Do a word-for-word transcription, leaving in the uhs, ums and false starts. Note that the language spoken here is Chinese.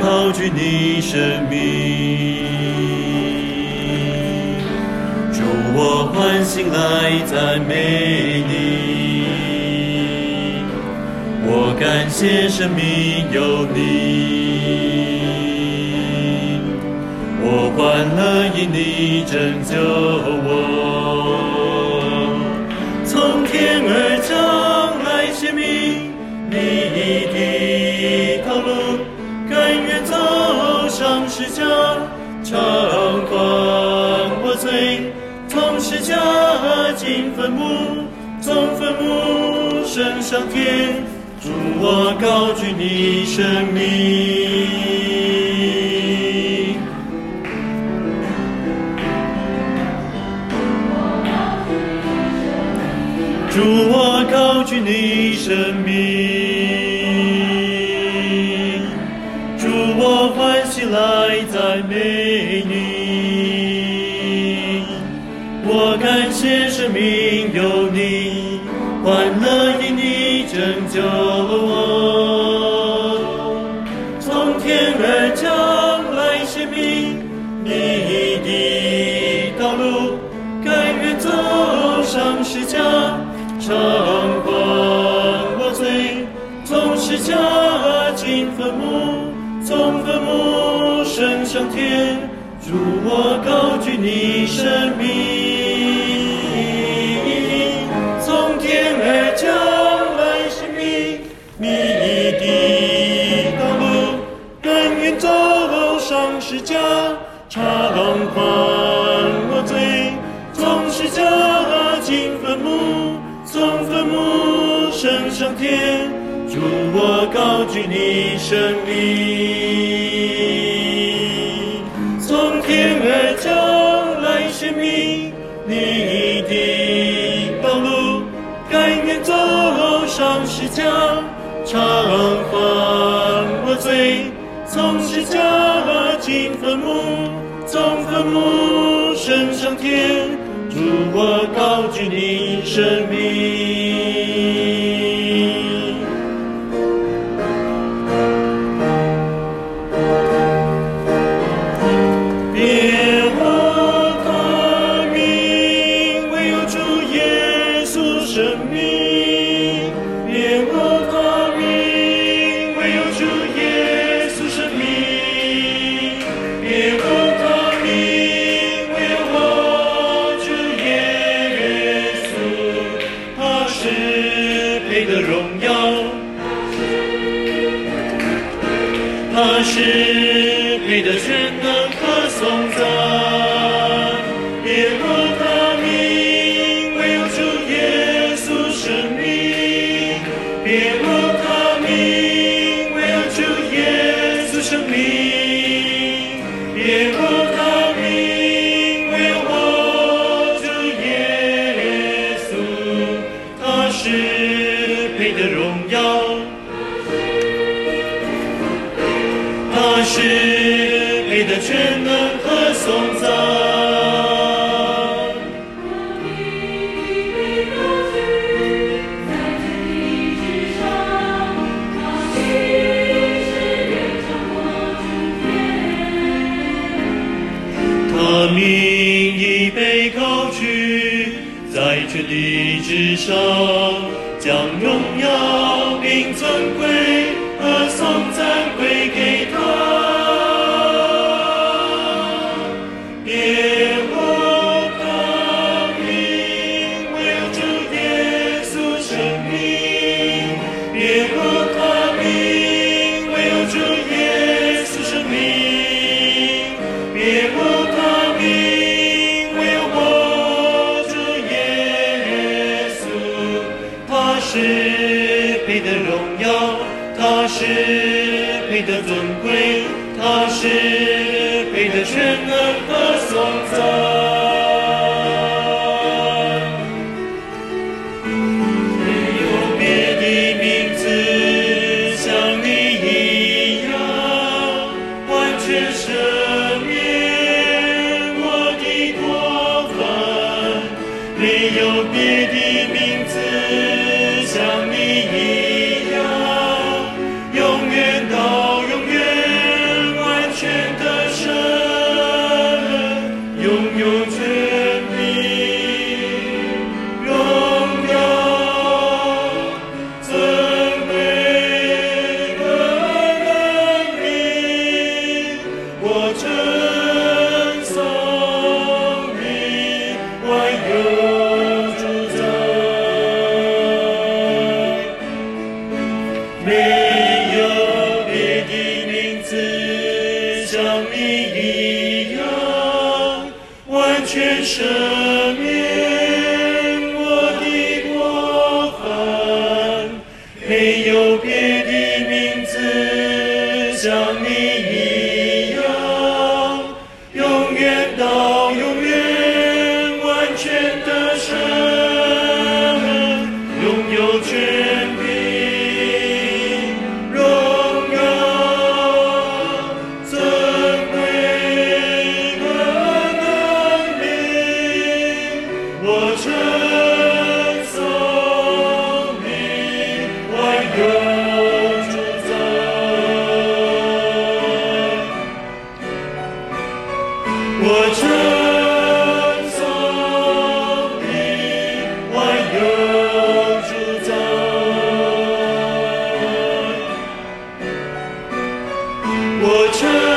高举你生命。主，我欢喜来赞美你，我感谢生命有你，我欢乐因你拯救我，从天而降来显明你的道路，甘愿走上十架，偿还我罪，从十架进坟墓，从坟墓升上天。主，我高举你生命。主，我高举你生命。主，我欢喜来赞美你，我感谢生命有你，欢乐因你拯救我，从天而降来显明你的道路，甘愿走上十架，偿还我罪，从十架进坟墓，从坟墓升上天。主，我高举你生命，从天而降来显明你的道路，甘愿走上十架，偿还我罪，从十架进坟墓，从坟墓升上天。主，我高举你生命，从天而降来显明你的道路，甘愿走上十架，偿还我罪，从十架进坟墓，从坟墓升上天。主，我高举你生命。他是配得全能和颂赞，耶和华名，唯有主耶稣生命，耶和华名，唯有主耶稣生命，耶和华名，唯有我主耶稣，他是配得荣耀，他是配得全能和颂赞。他名已被高举，在全地之上，将荣耀并尊贵和颂赞归给他。耶和华名，唯有主耶稣生命，耶和华名，唯有主耶稣生命，耶和华名，唯有我主耶稣，他是配得荣耀，他是配得尊贵，他是配得全能和颂赞。没有别的名字像你一样，完全赦免我的过犯。没有别的名字像你一样，永远到永远没有别的名字像你一样，完全赦免我的过犯。没有别的名字像你一样，永远到永远完全的神，拥有权柄、荣耀、尊贵和能力，我称颂你万有主宰。我称颂你万有主宰。我称